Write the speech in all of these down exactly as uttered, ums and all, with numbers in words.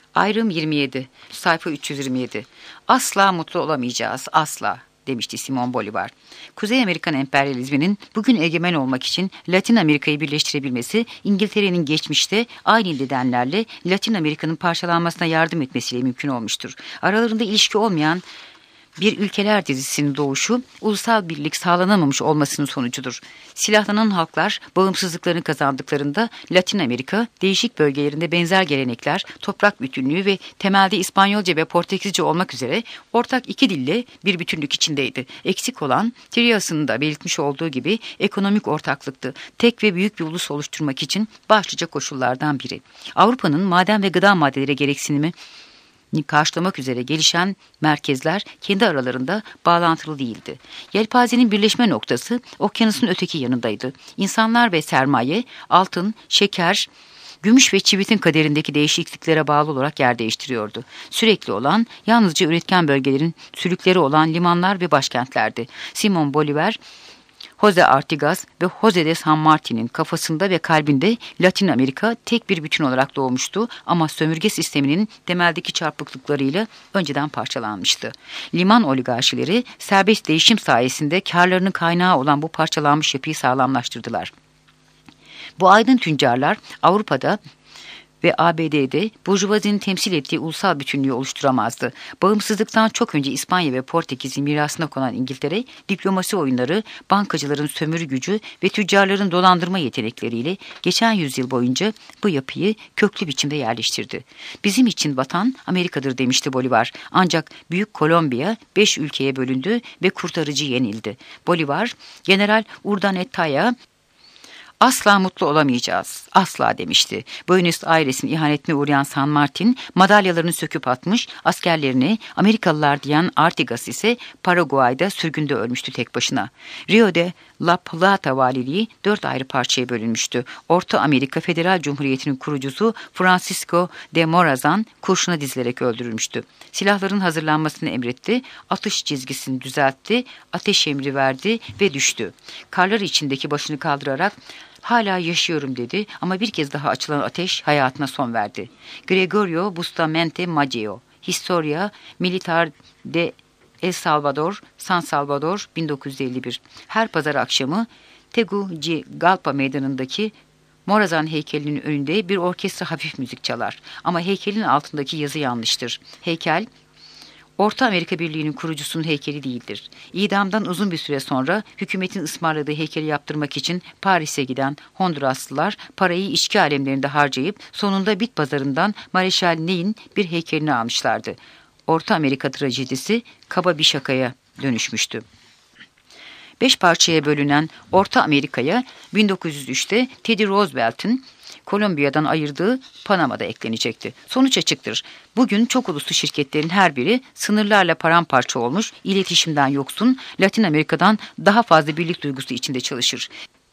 Ayrım yirmi yedi, sayfa üç yüz yirmi yedi. Asla mutlu olamayacağız, asla, demişti Simon Bolivar. Kuzey Amerikan emperyalizminin bugün egemen olmak için Latin Amerika'yı birleştirebilmesi, İngiltere'nin geçmişte aynı nedenlerle Latin Amerika'nın parçalanmasına yardım etmesiyle mümkün olmuştur. Aralarında ilişki olmayan bir ülkeler dizisinin doğuşu, ulusal birlik sağlanamamış olmasının sonucudur. Silahlanan halklar bağımsızlıklarını kazandıklarında Latin Amerika, değişik bölgelerinde benzer gelenekler, toprak bütünlüğü ve temelde İspanyolca ve Portekizce olmak üzere ortak iki dille bir bütünlük içindeydi. Eksik olan, Trias'ın da belirtmiş olduğu gibi ekonomik ortaklıktı. Tek ve büyük bir ulus oluşturmak için başlıca koşullardan biri. Avrupa'nın maden ve gıda maddeleri gereksinimi karşılamak üzere gelişen merkezler kendi aralarında bağlantılı değildi. Yelpazenin birleşme noktası okyanusun öteki yanındaydı. İnsanlar ve sermaye, altın, şeker, gümüş ve çivitin kaderindeki değişikliklere bağlı olarak yer değiştiriyordu. Sürekli olan, yalnızca üretken bölgelerin sülükleri olan limanlar ve başkentlerdi. Simon Bolivar, Jose Artigas ve Jose de San Martin'in kafasında ve kalbinde Latin Amerika tek bir bütün olarak doğmuştu ama sömürge sisteminin temeldeki çarpıklıklarıyla önceden parçalanmıştı. Liman oligarşileri serbest değişim sayesinde karlarının kaynağı olan bu parçalanmış yapıyı sağlamlaştırdılar. Bu aydın tüccarlar Avrupa'da ve A B D'de burjuvazinin temsil ettiği ulusal bütünlüğü oluşturamazdı. Bağımsızlıktan çok önce İspanya ve Portekiz'in mirasına konan İngiltere, diplomasi oyunları, bankacıların sömürü gücü ve tüccarların dolandırma yetenekleriyle geçen yüzyıl boyunca bu yapıyı köklü biçimde yerleştirdi. Bizim için vatan Amerika'dır demişti Bolivar. Ancak Büyük Kolombiya beş ülkeye bölündü ve kurtarıcı yenildi. Bolivar, General Urdaneta'ya asla mutlu olamayacağız, asla demişti. Buenos Aires'in ihanetine uğrayan San Martin, madalyalarını söküp atmış, askerlerini Amerikalılar diyen Artigas ise Paraguay'da sürgünde ölmüştü tek başına. Rio de La Plata valiliği dört ayrı parçaya bölünmüştü. Orta Amerika Federal Cumhuriyeti'nin kurucusu Francisco de Morazan kurşuna dizilerek öldürülmüştü. Silahların hazırlanmasını emretti, atış çizgisini düzeltti, ateş emri verdi ve düştü. Karlar içindeki başını kaldırarak "Hala yaşıyorum" dedi ama bir kez daha açılan ateş hayatına son verdi. Gregorio Bustamante Maggio, Historia Militar de El Salvador, San Salvador, bin dokuz yüz elli bir. Her pazar akşamı Tegucigalpa meydanındaki Morazan heykelinin önünde bir orkestra hafif müzik çalar. Ama heykelin altındaki yazı yanlıştır. Heykel, Orta Amerika Birliği'nin kurucusunun heykeli değildir. İdamdan uzun bir süre sonra hükümetin ısmarladığı heykeli yaptırmak için Paris'e giden Honduraslılar parayı içki alemlerinde harcayıp sonunda bit pazarından Mareşal Ney'in bir heykelini almışlardı. Orta Amerika trajedisi kaba bir şakaya dönüşmüştü. Beş parçaya bölünen Orta Amerika'ya bin dokuz yüz üçte Teddy Roosevelt'in Kolombiya'dan ayırdığı Panama'da eklenecekti. Sonuç açıktır. Bugün çok uluslu şirketlerin her biri sınırlarla paramparça olmuş, iletişimden yoksun, Latin Amerika'dan daha fazla birlik duygusu içinde çalışır.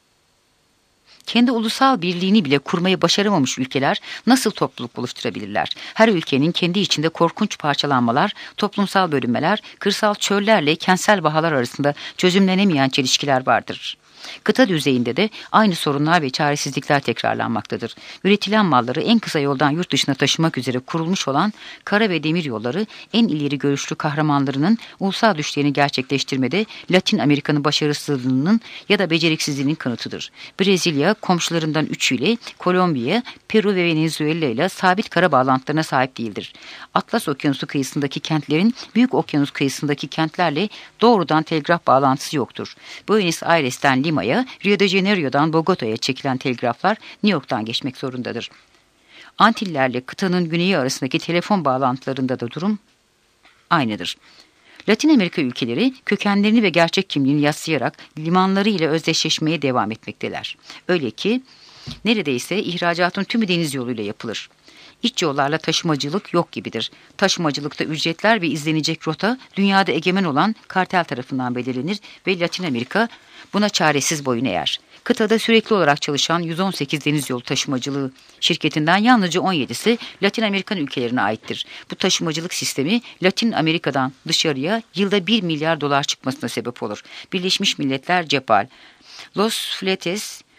Kendi ulusal birliğini bile kurmayı başaramamış ülkeler nasıl topluluk oluşturabilirler? Her ülkenin kendi içinde korkunç parçalanmalar, toplumsal bölünmeler, kırsal çöllerle kentsel vahalar arasında çözümlenemeyen çelişkiler vardır. Kıta düzeyinde de aynı sorunlar ve çaresizlikler tekrarlanmaktadır. Üretilen malları en kısa yoldan yurt dışına taşımak üzere kurulmuş olan kara ve demir yolları en ileri görüşlü kahramanlarının ulusal düşlerini gerçekleştirmede Latin Amerika'nın başarısızlığının ya da beceriksizliğinin kanıtıdır. Brezilya komşularından üçüyle Kolombiya, Peru ve Venezuela ile sabit kara bağlantılarına sahip değildir. Atlas Okyanusu kıyısındaki kentlerin Büyük Okyanus kıyısındaki kentlerle doğrudan telgraf bağlantısı yoktur. Buenos Aires'ten Lima'ya, Rio de Janeiro'dan Bogota'ya çekilen telgraflar New York'tan geçmek zorundadır. Antillerle kıtanın güneyi arasındaki telefon bağlantılarında da durum aynıdır. Latin Amerika ülkeleri kökenlerini ve gerçek kimliğini yadsıyarak limanları ile özdeşleşmeye devam etmekteler. Öyle ki neredeyse ihracatın tümü deniz yoluyla yapılır. İç yollarla taşımacılık yok gibidir. Taşımacılıkta ücretler ve izlenecek rota dünyada egemen olan kartel tarafından belirlenir ve Latin Amerika buna çaresiz boyun eğer. Kıtada sürekli olarak çalışan yüz on sekiz deniz yolu taşımacılığı şirketinden yalnızca on yedisi Latin Amerikan ülkelerine aittir. Bu taşımacılık sistemi Latin Amerika'dan dışarıya yılda bir milyar dolar çıkmasına sebep olur. Birleşmiş Milletler Cepal, Los Fletes,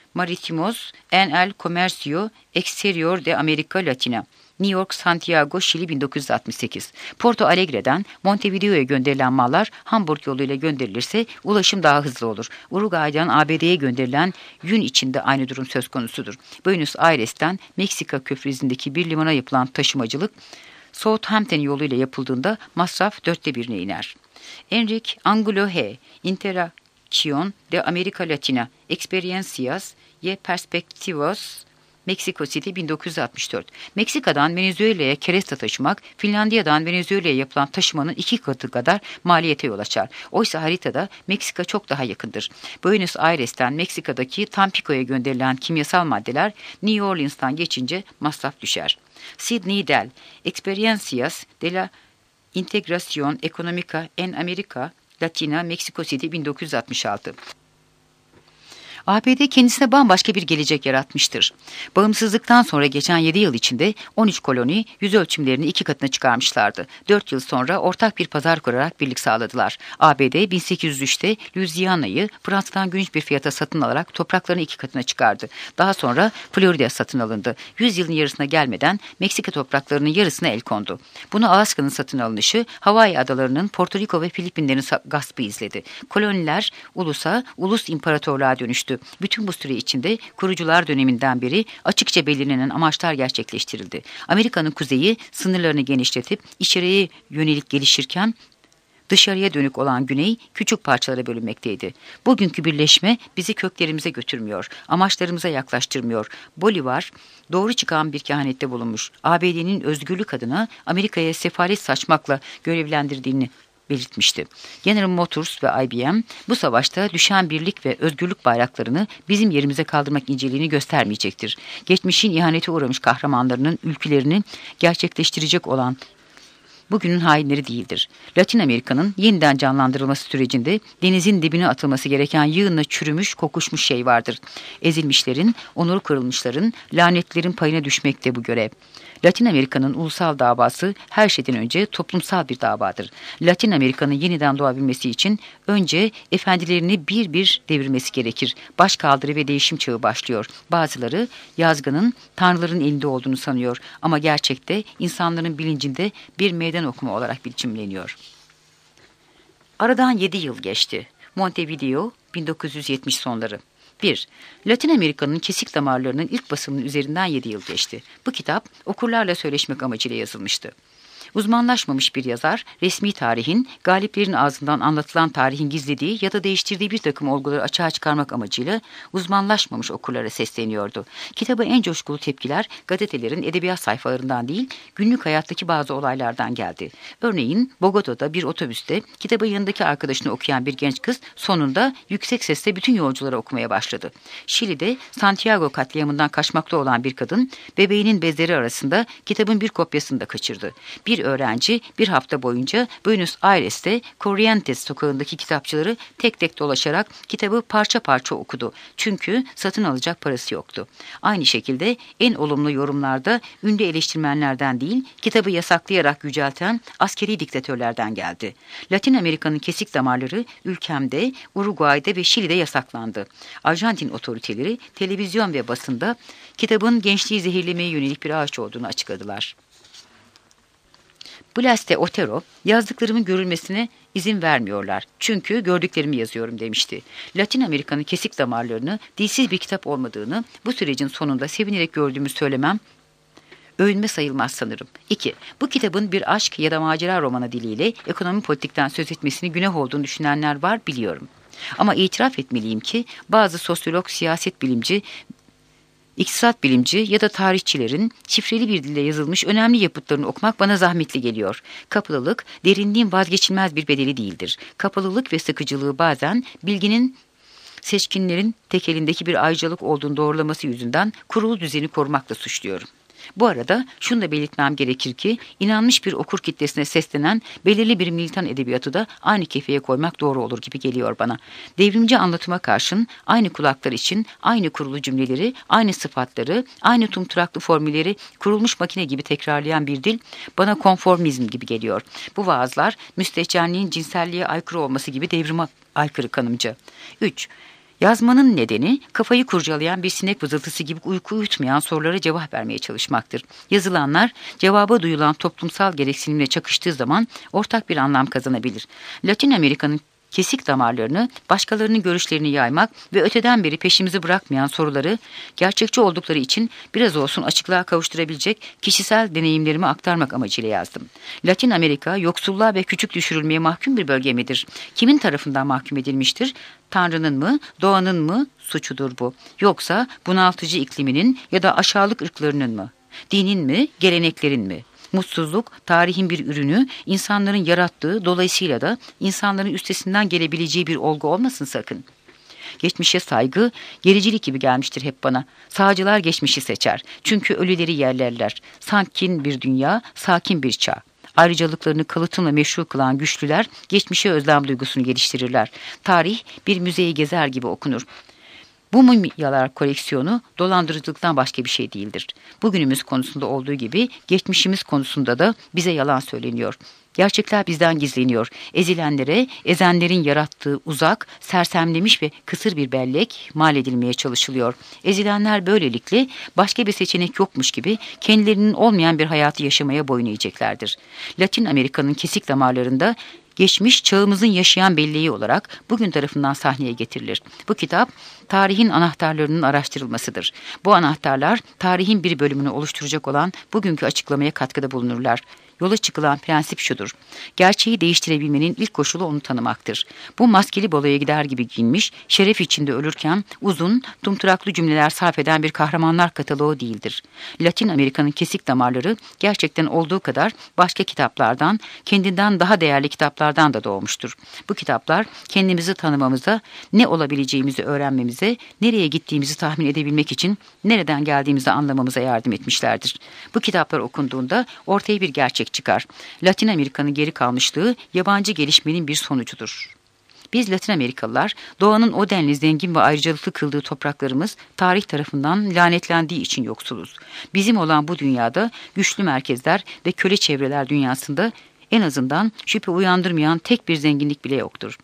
Marítimos en el Comercio Exterior de América Latina. New York, Santiago, Şili bin dokuz yüz altmış sekiz. Porto Alegre'den Montevideo'ya gönderilen mallar Hamburg yoluyla gönderilirse ulaşım daha hızlı olur. Uruguay'dan A B D'ye gönderilen yün içinde aynı durum söz konusudur. Buenos Aires'ten Meksika Körfezi'ndeki bir limana yapılan taşımacılık Southampton yoluyla yapıldığında masraf dörtte birine iner. Enrique Angulo H. Interacción de América Latina, Experiencias y Perspectivos, Meksiko City bin dokuz yüz altmış dört. Meksika'dan Venezuela'ya kereste taşımak, Finlandiya'dan Venezuela'ya yapılan taşımanın iki katı kadar maliyete yol açar. Oysa haritada Meksika çok daha yakındır. Buenos Aires'ten Meksika'daki Tampico'ya gönderilen kimyasal maddeler New Orleans'tan geçince masraf düşer. Sidney Dell, Experiencias de la Integración Económica en América Latina, Meksiko City bin dokuz yüz altmış altı. A B D kendisine bambaşka bir gelecek yaratmıştır. Bağımsızlıktan sonra geçen yedi yıl içinde on üç koloni yüz ölçümlerini iki katına çıkarmışlardı. dört yıl sonra ortak bir pazar kurarak birlik sağladılar. A B D bin sekiz yüz üçte Louisiana'yı Fransa'dan gümüş bir fiyata satın alarak topraklarını iki katına çıkardı. Daha sonra Florida satın alındı. yüz yılın yarısına gelmeden Meksika topraklarının yarısına el kondu. Bunu Alaska'nın satın alınışı, Hawaii adalarının Porto Rico ve Filipinlerin gaspı izledi. Koloniler ulusa, ulus imparatorluğa dönüştü. Bütün bu süre içinde kurucular döneminden beri açıkça belirlenen amaçlar gerçekleştirildi. Amerika'nın kuzeyi sınırlarını genişletip içeriye yönelik gelişirken dışarıya dönük olan güney küçük parçalara bölünmekteydi. Bugünkü birleşme bizi köklerimize götürmüyor, amaçlarımıza yaklaştırmıyor. Bolivar doğru çıkan bir kehanette bulunmuş. A B D'nin özgürlük adına Amerika'ya sefalet saçmakla görevlendirdiğini belirtmişti. General Motors ve I B M bu savaşta düşen birlik ve özgürlük bayraklarını bizim yerimize kaldırmak inceliğini göstermeyecektir. Geçmişin ihanete uğramış kahramanlarının ülkülerini gerçekleştirecek olan bugünün hainleri değildir. Latin Amerika'nın yeniden canlandırılması sürecinde denizin dibine atılması gereken yığınla çürümüş, kokuşmuş şey vardır. Ezilmişlerin, onuru kırılmışların, lanetlerin payına düşmekte bu görev. Latin Amerika'nın ulusal davası her şeyden önce toplumsal bir davadır. Latin Amerika'nın yeniden doğabilmesi için önce efendilerini bir bir devirmesi gerekir. Başkaldırı ve değişim çağı başlıyor. Bazıları yazgının tanrıların elinde olduğunu sanıyor ama gerçekte insanların bilincinde bir meydan okuma olarak biçimleniyor. Aradan yedi yıl geçti. Montevideo bin dokuz yüz yetmiş sonları. bir. Latin Amerika'nın kesik damarlarının ilk basımının üzerinden yedi yıl geçti. Bu kitap okurlarla söyleşmek amacıyla yazılmıştı. Uzmanlaşmamış bir yazar, resmi tarihin, galiplerin ağzından anlatılan tarihin gizlediği ya da değiştirdiği bir takım olguları açığa çıkarmak amacıyla uzmanlaşmamış okurlara sesleniyordu. Kitaba en coşkulu tepkiler gazetelerin edebiyat sayfalarından değil, günlük hayattaki bazı olaylardan geldi. Örneğin Bogota'da bir otobüste kitabı yanındaki arkadaşını okuyan bir genç kız sonunda yüksek sesle bütün yolculara okumaya başladı. Şili'de Santiago katliamından kaçmakta olan bir kadın bebeğinin bezleri arasında kitabın bir kopyasını da kaçırdı. Bir öğrenci bir hafta boyunca Buenos Aires'te Corrientes sokağındaki kitapçıları tek tek dolaşarak kitabı parça parça okudu. Çünkü satın alacak parası yoktu. Aynı şekilde en olumlu yorumlarda ünlü eleştirmenlerden değil, kitabı yasaklayarak yücelten askeri diktatörlerden geldi. Latin Amerika'nın kesik damarları ülkemde, Uruguay'da ve Şili'de yasaklandı. Arjantin otoriteleri televizyon ve basında kitabın gençliği zehirlemeye yönelik bir ağaç olduğunu açıkladılar. Blas de Otero, yazdıklarımın görülmesine izin vermiyorlar. Çünkü gördüklerimi yazıyorum demişti. Latin Amerika'nın kesik damarlarını dilsiz bir kitap olmadığını bu sürecin sonunda sevinerek gördüğümü söylemem övünme sayılmaz sanırım. iki. Bu kitabın bir aşk ya da macera romanı diliyle ekonomi politikten söz etmesini günah olduğunu düşünenler var biliyorum. Ama itiraf etmeliyim ki bazı sosyolog, siyaset bilimci, İktisat bilimci ya da tarihçilerin şifreli bir dille yazılmış önemli yapıtlarını okumak bana zahmetli geliyor. Kapalılık, derinliğin vazgeçilmez bir bedeli değildir. Kapalılık ve sıkıcılığı bazen bilginin seçkinlerin tek elindeki bir ayrıcalık olduğunu doğrulaması yüzünden kurulu düzeni korumakla suçluyorum. Bu arada şunu da belirtmem gerekir ki inanmış bir okur kitlesine seslenen belirli bir militan edebiyatı da aynı kefeye koymak doğru olur gibi geliyor bana. Devrimci anlatıma karşın aynı kulaklar için aynı kurulu cümleleri, aynı sıfatları, aynı tumturaklı formülleri kurulmuş makine gibi tekrarlayan bir dil bana konformizm gibi geliyor. Bu vaazlar müstehcenliğin cinselliğe aykırı olması gibi devrime aykırı kanımca. üç. Yazmanın nedeni kafayı kurcalayan bir sinek vızıltısı gibi uyku uyutmayan sorulara cevap vermeye çalışmaktır. Yazılanlar cevaba duyulan toplumsal gereksinimle çakıştığı zaman ortak bir anlam kazanabilir. Latin Amerika'nın kesik damarlarını, başkalarının görüşlerini yaymak ve öteden beri peşimizi bırakmayan soruları gerçekçi oldukları için biraz olsun açıklığa kavuşturabilecek kişisel deneyimlerimi aktarmak amacıyla yazdım. Latin Amerika yoksulluğa ve küçük düşürülmeye mahkum bir bölge midir? Kimin tarafından mahkum edilmiştir? Tanrı'nın mı, doğanın mı suçudur bu? Yoksa bunaltıcı ikliminin ya da aşağılık ırklarının mı? Dinin mi, geleneklerin mi? Mutsuzluk, tarihin bir ürünü, insanların yarattığı, dolayısıyla da insanların üstesinden gelebileceği bir olgu olmasın sakın. Geçmişe saygı, gericilik gibi gelmiştir hep bana. Sağcılar geçmişi seçer. Çünkü ölüleri yerlerler. Sakin bir dünya, sakin bir çağ. Ayrıcalıklarını kalıtımla meşru kılan güçlüler, geçmişe özlem duygusunu geliştirirler. Tarih bir müzeyi gezer gibi okunur. Bu mumyalar koleksiyonu dolandırıcılıktan başka bir şey değildir. Bugünümüz konusunda olduğu gibi geçmişimiz konusunda da bize yalan söyleniyor. Gerçekler bizden gizleniyor. Ezilenlere, ezenlerin yarattığı uzak, sersemlemiş ve kısır bir bellek mal edilmeye çalışılıyor. Ezilenler böylelikle başka bir seçenek yokmuş gibi kendilerinin olmayan bir hayatı yaşamaya boyun eğeceklerdir. Latin Amerika'nın kesik damarlarında geçmiş çağımızın yaşayan belleği olarak bugün tarafından sahneye getirilir. Bu kitap tarihin anahtarlarının araştırılmasıdır. Bu anahtarlar tarihin bir bölümünü oluşturacak olan bugünkü açıklamaya katkıda bulunurlar. Yola çıkılan prensip şudur: gerçeği değiştirebilmenin ilk koşulu onu tanımaktır. Bu maskeli baloya gider gibi giyinmiş, şeref içinde ölürken uzun, tumturaklı cümleler sarf eden bir kahramanlar kataloğu değildir. Latin Amerika'nın kesik damarları gerçekten olduğu kadar başka kitaplardan, kendinden daha değerli kitaplardan da doğmuştur. Bu kitaplar kendimizi tanımamıza, ne olabileceğimizi öğrenmemize, nereye gittiğimizi tahmin edebilmek için nereden geldiğimizi anlamamıza yardım etmişlerdir. Bu kitaplar okunduğunda ortaya bir gerçek çıkar. Latin Amerika'nın geri kalmışlığı yabancı gelişmenin bir sonucudur. Biz Latin Amerikalılar doğanın o denli zengin ve ayrıcalıklı kıldığı topraklarımız tarih tarafından lanetlendiği için yoksuluz. Bizim olan bu dünyada güçlü merkezler ve köle çevreler dünyasında en azından şüphe uyandırmayan tek bir zenginlik bile yoktur.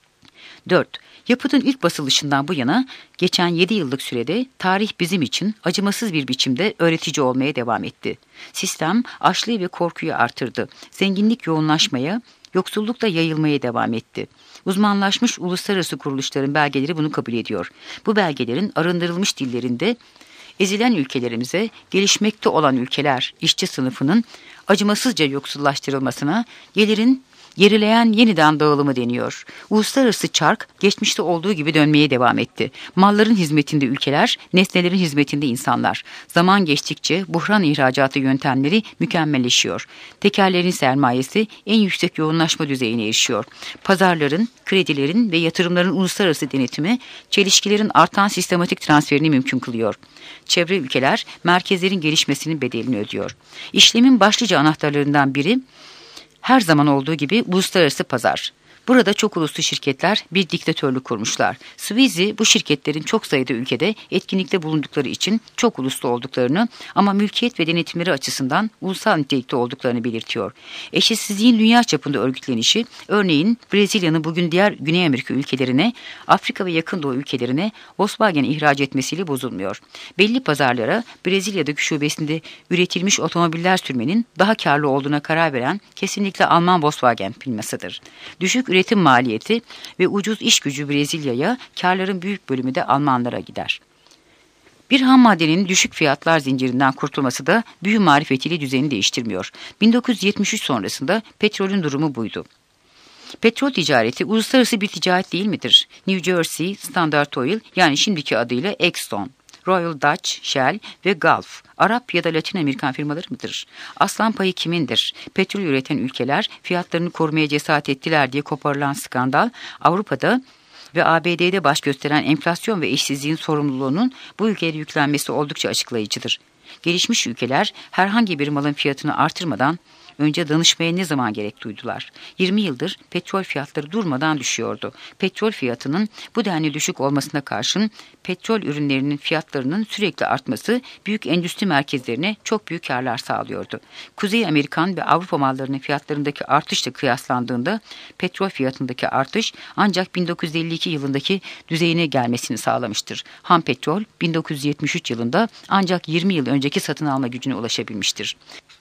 dört. Yapıtın ilk basılışından bu yana geçen yedi yıllık sürede tarih bizim için acımasız bir biçimde öğretici olmaya devam etti. Sistem açlığı ve korkuyu artırdı. Zenginlik yoğunlaşmaya, yoksulluk da yayılmaya devam etti. Uzmanlaşmış uluslararası kuruluşların belgeleri bunu kabul ediyor. Bu belgelerin arındırılmış dillerinde ezilen ülkelerimize gelişmekte olan ülkeler işçi sınıfının acımasızca yoksullaştırılmasına, gelirin gerileyen yeniden dağılımı deniyor. Uluslararası çark geçmişte olduğu gibi dönmeye devam etti. Malların hizmetinde ülkeler, nesnelerin hizmetinde insanlar. Zaman geçtikçe buhran ihracatı yöntemleri mükemmelleşiyor. Tekellerin sermayesi en yüksek yoğunlaşma düzeyine erişiyor. Pazarların, kredilerin ve yatırımların uluslararası denetimi çelişkilerin artan sistematik transferini mümkün kılıyor. Çevre ülkeler merkezlerin gelişmesinin bedelini ödüyor. İşlemin başlıca anahtarlarından biri her zaman olduğu gibi uluslararası pazar. Burada çok uluslu şirketler bir diktatörlük kurmuşlar. Sweezy bu şirketlerin çok sayıda ülkede etkinlikte bulundukları için çok uluslu olduklarını ama mülkiyet ve denetimleri açısından ulusal nitelikte olduklarını belirtiyor. Eşitsizliğin dünya çapında örgütlenişi, örneğin Brezilya'nın bugün diğer Güney Amerika ülkelerine, Afrika ve Yakın Doğu ülkelerine Volkswagen ihraç etmesiyle bozulmuyor. Belli pazarlara Brezilya'daki şubesinde üretilmiş otomobiller sürmenin daha karlı olduğuna karar veren kesinlikle Alman Volkswagen firmasıdır. Düşük üretim maliyeti ve ucuz iş gücü Brezilya'ya, karların büyük bölümü de Almanlara gider. Bir ham maddenin düşük fiyatlar zincirinden kurtulması da büyü marifetiyle düzeni değiştirmiyor. bin dokuz yüz yetmiş üç sonrasında petrolün durumu buydu. Petrol ticareti uluslararası bir ticaret değil midir? New Jersey, Standard Oil yani şimdiki adıyla Exxon, Royal Dutch Shell ve Gulf, Arap ya da Latin Amerikan firmaları mıdır? Aslan payı kimindir? Petrol üreten ülkeler fiyatlarını korumaya cesaret ettiler diye koparılan skandal, Avrupa'da ve A B D'de baş gösteren enflasyon ve eşsizliğin sorumluluğunun bu ülkelere yüklenmesi oldukça açıklayıcıdır. Gelişmiş ülkeler herhangi bir malın fiyatını artırmadan önce danışmaya ne zaman gerek duydular? yirmi yıldır petrol fiyatları durmadan düşüyordu. Petrol fiyatının bu denli düşük olmasına karşın petrol ürünlerinin fiyatlarının sürekli artması büyük endüstri merkezlerine çok büyük karlar sağlıyordu. Kuzey Amerikan ve Avrupa mallarının fiyatlarındaki artışla kıyaslandığında petrol fiyatındaki artış ancak bin dokuz yüz elli iki yılındaki düzeyine gelmesini sağlamıştır. Ham petrol bin dokuz yüz yetmiş üç yılında ancak yirmi yıl önceki satın alma gücüne ulaşabilmiştir.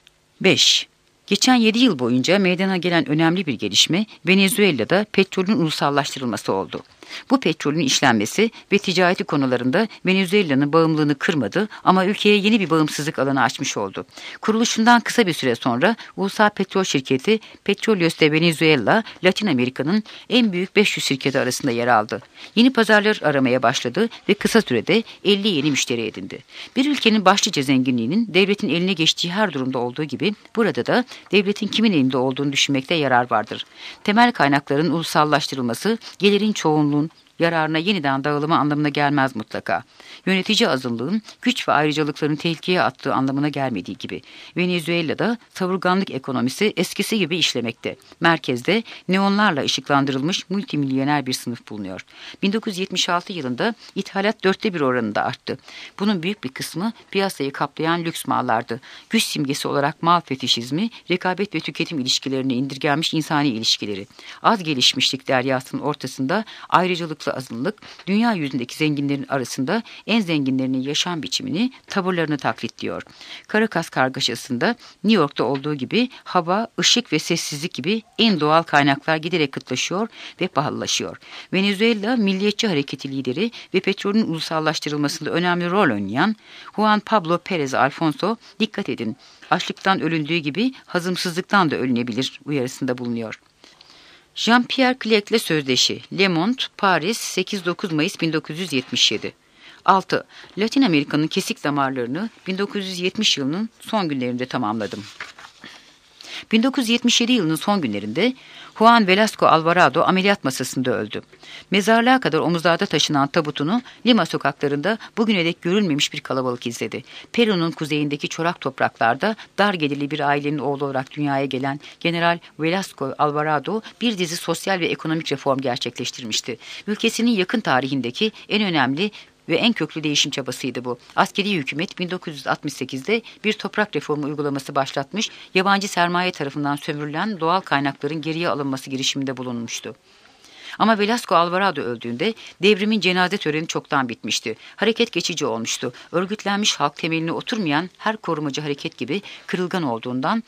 beş. Geçen yedi yıl boyunca meydana gelen önemli bir gelişme Venezuela'da petrolün ulusallaştırılması oldu. Bu petrolün işlenmesi ve ticareti konularında Venezuela'nın bağımlılığını kırmadı ama ülkeye yeni bir bağımsızlık alanı açmış oldu. Kuruluşundan kısa bir süre sonra Ulusal Petrol Şirketi Petroleos de Venezuela, Latin Amerika'nın en büyük beş yüz şirketi arasında yer aldı. Yeni pazarlar aramaya başladı ve kısa sürede elli yeni müşteri edindi. Bir ülkenin başlıca zenginliğinin devletin eline geçtiği her durumda olduğu gibi burada da devletin kimin elinde olduğunu düşünmekte yarar vardır. Temel kaynakların ulusallaştırılması gelirin çoğunluğu yararına yeniden dağılımı anlamına gelmez mutlaka. Yönetici azınlığın güç ve ayrıcalıkların tehlikeye attığı anlamına gelmediği gibi. Venezuela'da savurganlık ekonomisi eskisi gibi işlemekte. Merkezde neonlarla ışıklandırılmış multimilyoner bir sınıf bulunuyor. bin dokuz yüz yetmiş altı yılında ithalat dörtte bir oranında arttı. Bunun büyük bir kısmı piyasayı kaplayan lüks mallardı. Güç simgesi olarak mal fetişizmi, rekabet ve tüketim ilişkilerine indirgenmiş insani ilişkileri. Az gelişmişlik deryasının ortasında ayrıcalıklı azınlık, dünya yüzündeki zenginlerin arasında en zenginlerinin yaşam biçimini, tavırlarını taklitliyor. Caracas kargaşasında New York'ta olduğu gibi hava, ışık ve sessizlik gibi en doğal kaynaklar giderek kıtlaşıyor ve pahalılaşıyor. Venezuela milliyetçi hareketi lideri ve petrolün ulusallaştırılmasında önemli rol oynayan Juan Pablo Pérez Alfonso, dikkat edin, açlıktan ölündüğü gibi hazımsızlıktan da ölünebilir uyarısında bulunuyor. Jean-Pierre Clerc'le sözleşi. Le Monde, Paris, sekiz dokuz Mayıs bin dokuz yüz yetmiş yedi. altı. Latin Amerika'nın kesik damarlarını bin dokuz yüz yetmiş yılının son günlerinde tamamladım. bin dokuz yüz yetmiş yedi yılının son günlerinde Juan Velasco Alvarado ameliyat masasında öldü. Mezarlığa kadar omuzlarda taşınan tabutunu Lima sokaklarında bugüne dek görülmemiş bir kalabalık izledi. Peru'nun kuzeyindeki çorak topraklarda dar gelirli bir ailenin oğlu olarak dünyaya gelen General Velasco Alvarado bir dizi sosyal ve ekonomik reform gerçekleştirmişti. Ülkesinin yakın tarihindeki en önemli ve en köklü değişim çabasıydı bu. Askeri hükümet bin dokuz yüz altmış sekizde bir toprak reformu uygulaması başlatmış, yabancı sermaye tarafından sömürülen doğal kaynakların geriye alınması girişiminde bulunmuştu. Ama Velasco Alvarado öldüğünde devrimin cenaze töreni çoktan bitmişti. Hareket geçici olmuştu. Örgütlenmiş halk temeline oturmayan her korumacı hareket gibi kırılgan olduğundan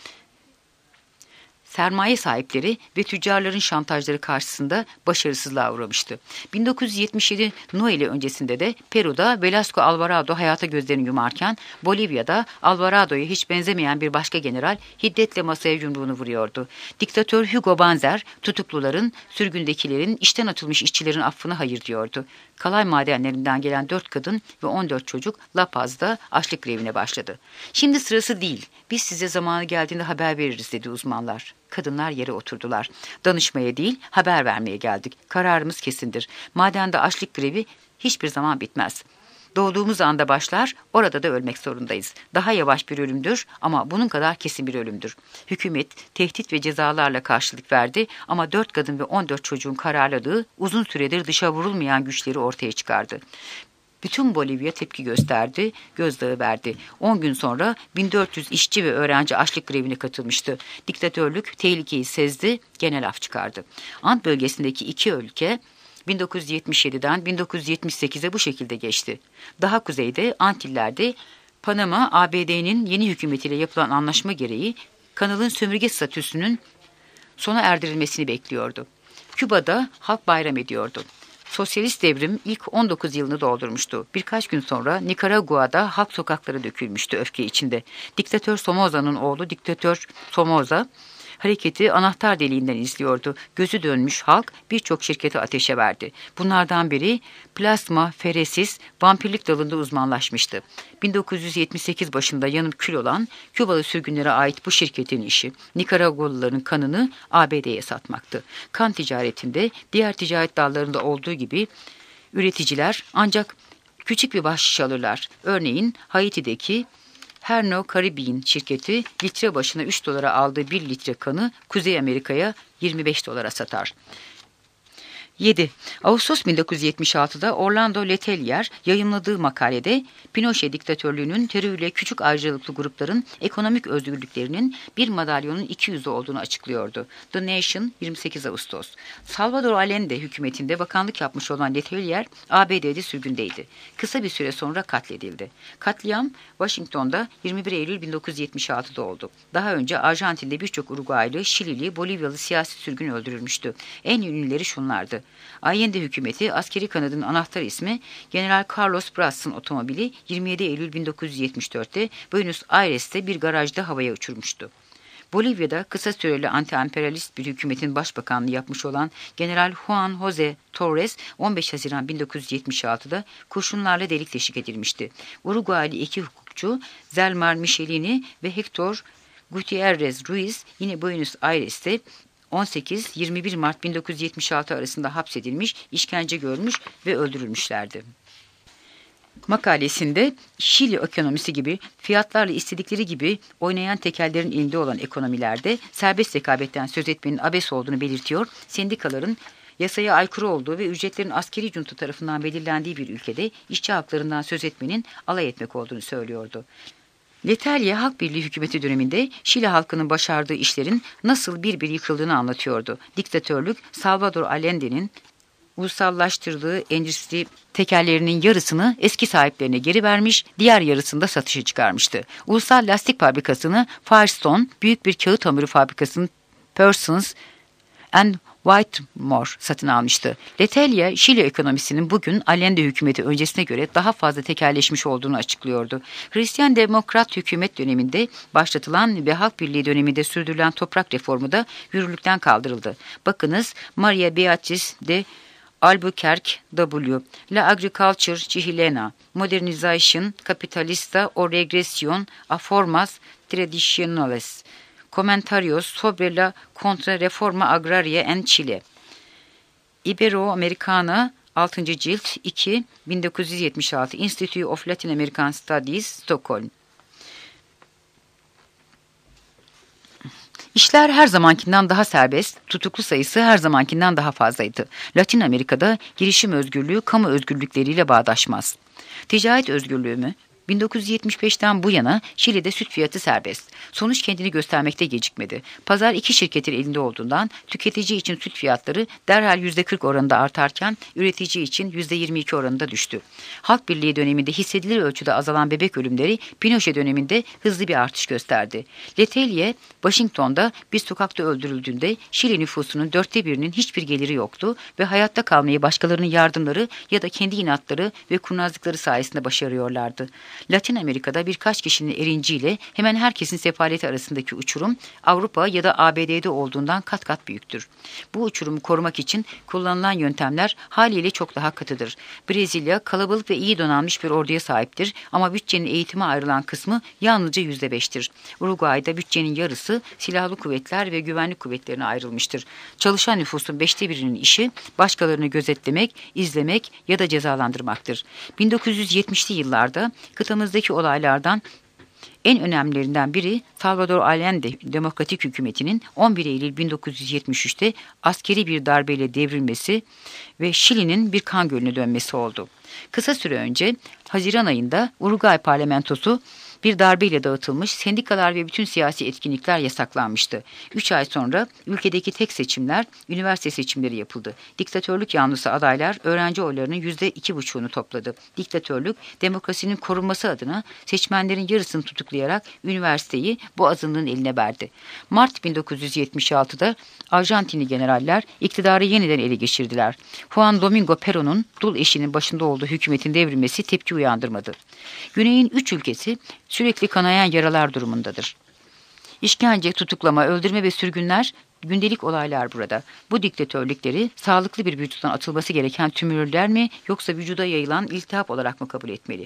sermaye sahipleri ve tüccarların şantajları karşısında başarısızlığa uğramıştı. bin dokuz yüz yetmiş yedi Noel'i öncesinde de Peru'da Velasco Alvarado hayata gözlerini yumarken Bolivya'da Alvarado'ya hiç benzemeyen bir başka general hiddetle masaya yumruğunu vuruyordu. Diktatör Hugo Banzer tutukluların, sürgündekilerin, işten atılmış işçilerin affına hayır diyordu. Kalay madenlerinden gelen dört kadın ve on dört çocuk La Paz'da açlık grevine başladı. Şimdi sırası değil, biz size zamanı geldiğinde haber veririz dedi uzmanlar. Kadınlar yere oturdular. Danışmaya değil, haber vermeye geldik. Kararımız kesindir. Madende açlık grevi hiçbir zaman bitmez. Doğduğumuz anda başlar, orada da ölmek zorundayız. Daha yavaş bir ölümdür ama bunun kadar kesin bir ölümdür. Hükümet tehdit ve cezalarla karşılık verdi ama dört kadın ve on dört çocuğun kararlılığı uzun süredir dışa vurulmayan güçleri ortaya çıkardı. Bütün Bolivya tepki gösterdi, gözdağı verdi. on gün sonra bin dört yüz işçi ve öğrenci açlık grevine katılmıştı. Diktatörlük tehlikeyi sezdi, genel af çıkardı. Ant bölgesindeki iki ülke bin dokuz yüz yetmiş yediden bin dokuz yüz yetmiş sekize bu şekilde geçti. Daha kuzeyde Antiller'de Panama, A B D'nin yeni hükümetiyle yapılan anlaşma gereği kanalın sömürge statüsünün sona erdirilmesini bekliyordu. Küba'da halk bayram ediyordu. Sosyalist devrim ilk on dokuz yılını doldurmuştu. Birkaç gün sonra Nikaragua'da halk sokaklara dökülmüştü öfke içinde. Diktatör Somoza'nın oğlu Diktatör Somoza hareketi anahtar deliğinden izliyordu. Gözü dönmüş halk birçok şirketi ateşe verdi. Bunlardan biri Plasma Feresis vampirlik dalında uzmanlaşmıştı. bin dokuz yüz yetmiş sekiz başında yanıp kül olan Kübalı sürgünlere ait bu şirketin işi Nikaragualıların kanını A B D'ye satmaktı. Kan ticaretinde diğer ticaret dallarında olduğu gibi üreticiler ancak küçük bir bahşiş alırlar. Örneğin Haiti'deki Pernod Caribbean şirketi litre başına üç dolara aldığı bir litre kanı Kuzey Amerika'ya yirmi beş dolara satar. yedi. Ağustos bin dokuz yüz yetmiş altıda Orlando Letelier yayımladığı makalede Pinochet diktatörlüğünün terörüyle küçük ayrıcalıklı grupların ekonomik özgürlüklerinin bir madalyonun iki yüzü olduğunu açıklıyordu. The Nation yirmi sekiz Ağustos. Salvador Allende hükümetinde bakanlık yapmış olan Letelier A B D'de sürgündeydi. Kısa bir süre sonra katledildi. Katliam Washington'da yirmi bir Eylül bin dokuz yüz yetmiş altıda oldu. Daha önce Arjantin'de birçok Uruguaylı, Şilili, Bolivyalı siyasi sürgün öldürülmüştü. En ünlüleri şunlardı. Allende hükümeti askeri kanadın anahtar ismi General Carlos Bras'ın otomobili yirmi yedi Eylül bin dokuz yüz yetmiş dörtte Buenos Aires'te bir garajda havaya uçurmuştu. Bolivya'da kısa süreli anti-emperyalist bir hükümetin başbakanlığı yapmış olan General Juan José Torres on beş Haziran bin dokuz yüz yetmiş altıda kurşunlarla delik deşik edilmişti. Uruguaylı iki hukukçu Zelmar Michelini ve Hector Gutierrez Ruiz yine Buenos Aires'te on sekiz yirmi bir Mart bin dokuz yüz yetmiş altı arasında hapsedilmiş, işkence görmüş ve öldürülmüşlerdi. Makalesinde Şili ekonomisi gibi fiyatlarla istedikleri gibi oynayan tekellerin elinde olan ekonomilerde serbest rekabetten söz etmenin abes olduğunu belirtiyor, sendikaların yasaya aykırı olduğu ve ücretlerin askeri junta tarafından belirlendiği bir ülkede işçi haklarından söz etmenin alay etmek olduğunu söylüyordu. Letelier Halk Birliği hükümeti döneminde Şili halkının başardığı işlerin nasıl bir bir yıkıldığını anlatıyordu. Diktatörlük Salvador Allende'nin ulusallaştırdığı endüstri tekerlerinin yarısını eski sahiplerine geri vermiş, diğer yarısını da satışa çıkarmıştı. Ulusal lastik fabrikasını Firestone, büyük bir kağıt hamuru fabrikasını Parsons and Whitmore satın almıştı. Letelier, Şili ekonomisinin bugün Allende hükümeti öncesine göre daha fazla tekelleşmiş olduğunu açıklıyordu. Hristiyan Demokrat hükümet döneminde başlatılan ve Halk Birliği döneminde sürdürülen toprak reformu da yürürlükten kaldırıldı. Bakınız Maria Beatriz de Albuquerque W. La Agriculture Chilena, Modernization Capitalista o Regresión a Formas Tradicionales. Comentarios sobre la Contrarreforma Agraria en Chile. Ibero-Americana altıncı cilt iki bin dokuz yüz yetmiş altı Institute of Latin American Studies Stockholm. İşler her zamankinden daha serbest, tutuklu sayısı her zamankinden daha fazlaydı. Latin Amerika'da girişim özgürlüğü kamu özgürlükleriyle bağdaşmaz. Ticaret özgürlüğü mü? bin dokuz yüz yetmiş beşten bu yana Şili'de süt fiyatı serbest. Sonuç kendini göstermekte gecikmedi. Pazar iki şirketin elinde olduğundan tüketici için süt fiyatları derhal yüzde kırk oranında artarken üretici için yüzde yirmi iki oranında düştü. Halk Birliği döneminde hissedilir ölçüde azalan bebek ölümleri Pinochet döneminde hızlı bir artış gösterdi. Letelier, Washington'da bir sokakta öldürüldüğünde Şili nüfusunun dörtte birinin hiçbir geliri yoktu ve hayatta kalmayı başkalarının yardımları ya da kendi inatları ve kurnazlıkları sayesinde başarıyorlardı. Latin Amerika'da birkaç kişinin erinciyle hemen herkesin sefaleti arasındaki uçurum Avrupa ya da A B D'de olduğundan kat kat büyüktür. Bu uçurumu korumak için kullanılan yöntemler haliyle çok daha katıdır. Brezilya kalabalık ve iyi donanmış bir orduya sahiptir ama bütçenin eğitime ayrılan kısmı yalnızca yüzde beştir. Uruguay'da bütçenin yarısı silahlı kuvvetler ve güvenlik kuvvetlerine ayrılmıştır. Çalışan nüfusun beşte birinin işi başkalarını gözetlemek, izlemek ya da cezalandırmaktır. bin dokuz yüz yetmişli yıllarda kıtamızdaki olaylardan en önemlilerinden biri Salvador Allende Demokratik Hükümeti'nin on bir Eylül bin dokuz yüz yetmiş üçte askeri bir darbeyle devrilmesi ve Şili'nin bir kan gölüne dönmesi oldu. Kısa süre önce Haziran ayında Uruguay parlamentosu bir darbeyle dağıtılmış, sendikalar ve bütün siyasi etkinlikler yasaklanmıştı. Üç ay sonra ülkedeki tek seçimler, üniversite seçimleri yapıldı. Diktatörlük yanlısı adaylar öğrenci oylarının yüzde iki buçuğunu topladı. Diktatörlük, demokrasinin korunması adına seçmenlerin yarısını tutuklayarak üniversiteyi bu azınlığın eline verdi. Mart bin dokuz yüz yetmiş altıda Arjantinli generaller iktidarı yeniden ele geçirdiler. Juan Domingo Perón'un dul eşinin başında olduğu hükümetin devrilmesi tepki uyandırmadı. Güney'in üç ülkesi sürekli kanayan yaralar durumundadır. İşkence, tutuklama, öldürme ve sürgünler gündelik olaylar burada. Bu diktatörlükleri sağlıklı bir vücuttan atılması gereken tümörler mi yoksa vücuda yayılan iltihap olarak mı kabul etmeli?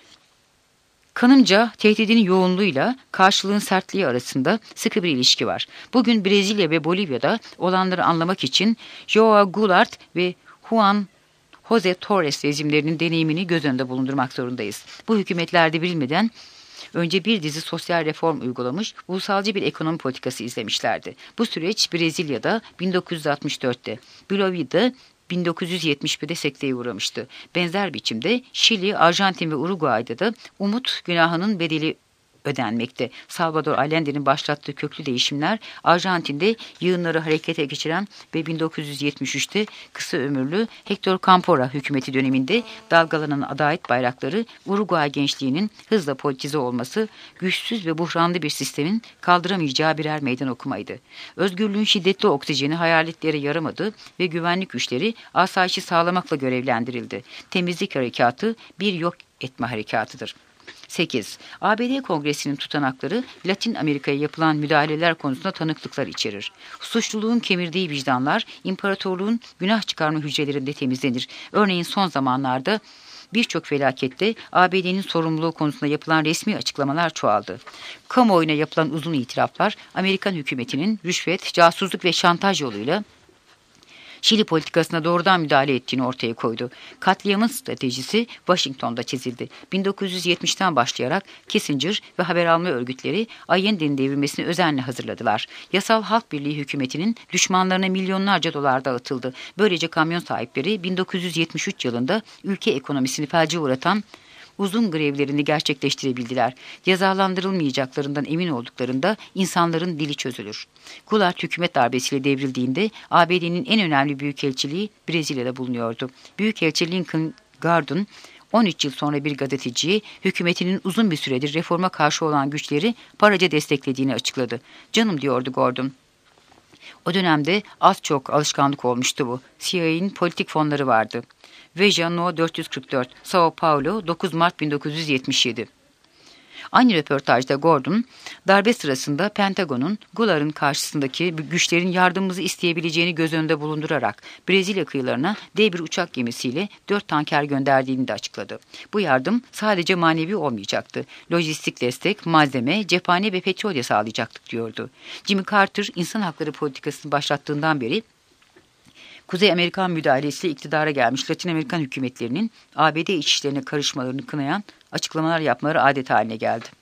Kanımca tehdidin yoğunluğuyla karşılığın sertliği arasında sıkı bir ilişki var. Bugün Brezilya ve Bolivya'da olanları anlamak için Joao Goulart ve Juan José Torres rejimlerinin deneyimini göz önünde bulundurmak zorundayız. Bu hükümetlerde bilmeden Önce bir dizi sosyal reform uygulamış, ulusalcı bir ekonomi politikası izlemişlerdi. Bu süreç Brezilya'da bin dokuz yüz altmış dörtte, Bolivya'da bin dokuz yüz yetmiş birde sekteye uğramıştı. Benzer biçimde Şili, Arjantin ve Uruguay'da da umut günahının bedeli ödenmekte. Salvador Allende'nin başlattığı köklü değişimler Arjantin'de yığınları harekete geçiren ve bin dokuz yüz yetmiş üçte kısa ömürlü Hector Campora hükümeti döneminde dalgalanan adalet bayrakları, Uruguay gençliğinin hızla politize olması, güçsüz ve buhranlı bir sistemin kaldıramayacağı birer meydan okumaydı. Özgürlüğün şiddetli oksijeni hayaletlere yaramadı ve güvenlik güçleri asayişi sağlamakla görevlendirildi. Temizlik harekatı bir yok etme harekatıdır. sekiz. A B D Kongresi'nin tutanakları Latin Amerika'ya yapılan müdahaleler konusunda tanıklıklar içerir. Suçluluğun kemirdiği vicdanlar imparatorluğun günah çıkarma hücrelerinde temizlenir. Örneğin son zamanlarda birçok felakette A B D'nin sorumluluğu konusunda yapılan resmi açıklamalar çoğaldı. Kamuoyuna yapılan uzun itiraflar Amerikan hükümetinin rüşvet, casusluk ve şantaj yoluyla Şili politikasına doğrudan müdahale ettiğini ortaya koydu. Katliamın stratejisi Washington'da çizildi. bin dokuz yüz yetmişten başlayarak Kissinger ve haber alma örgütleri Allende'nin devrilmesini özenle hazırladılar. Yasal Halk Birliği hükümetinin düşmanlarına milyonlarca dolar dağıtıldı. Böylece kamyon sahipleri bin dokuz yüz yetmiş üç yılında ülke ekonomisini felce uğratan uzun grevlerini gerçekleştirebildiler. Cezalandırılmayacaklarından emin olduklarında insanların dili çözülür. Goulart hükümet darbesiyle devrildiğinde A B D'nin en önemli büyükelçiliği Brezilya'da bulunuyordu. Büyükelçi Lincoln Gordon on üç yıl sonra bir gazeteciye hükümetinin uzun bir süredir reforma karşı olan güçleri paraca desteklediğini açıkladı. "Canım," diyordu Gordon, "o dönemde az çok alışkanlık olmuştu bu. C I A'nin politik fonları vardı." Veja No dört yüz kırk dört, Sao Paulo, dokuz Mart bin dokuz yüz yetmiş yedi. Aynı röportajda Gordon, darbe sırasında Pentagon'un Goulart'ın karşısındaki güçlerin yardımımızı isteyebileceğini göz önünde bulundurarak Brezilya kıyılarına dev bir uçak gemisiyle dört tanker gönderdiğini de açıkladı. Bu yardım sadece manevi olmayacaktı. Lojistik destek, malzeme, cephane ve petrol de sağlayacaktık diyordu. Jimmy Carter, insan hakları politikasını başlattığından beri Kuzey Amerikan müdahalesiyle iktidara gelmiş Latin Amerikan hükümetlerinin A B D iç işlerine karışmalarını kınayan açıklamalar yapmaları adet haline geldi.